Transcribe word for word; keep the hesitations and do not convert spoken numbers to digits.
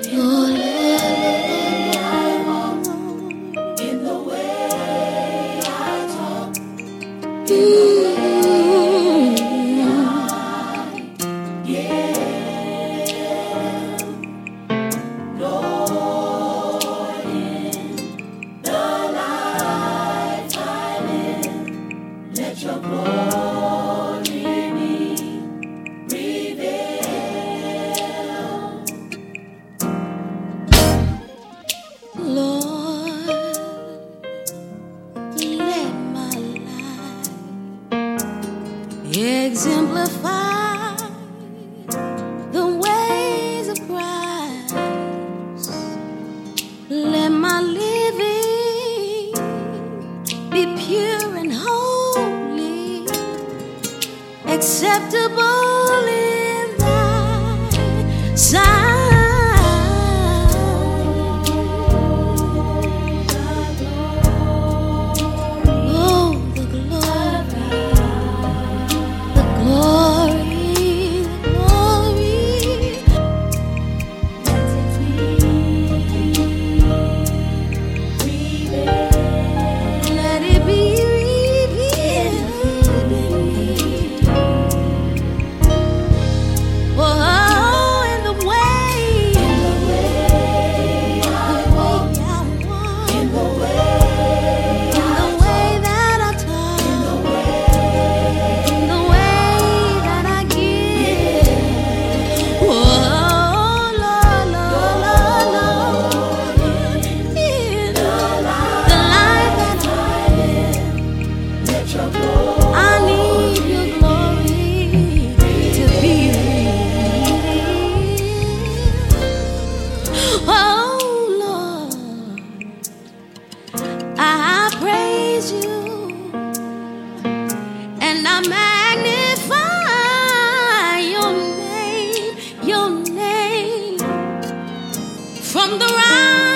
Oh, Lord, In the way I talk, mm, yeah, Lord, in the life I live, let your glory be revealed. Lord, let my life exemplify the ways of Christ. Let my living be pure and holy, acceptable in thy sight. Oh, the glory, the glory, the glory. Let it be revealed. Let it be revealed in me. Oh, in the way, In the way I the walk, way I walk, in the way in the way that I talk, in the way in the way that I give. Oh, Lord, Lord, Lord, Lord, in the life that I live, let your glory I need your glory to be revealed. Oh, Lord, I praise you and I magnify your name, your name from the rise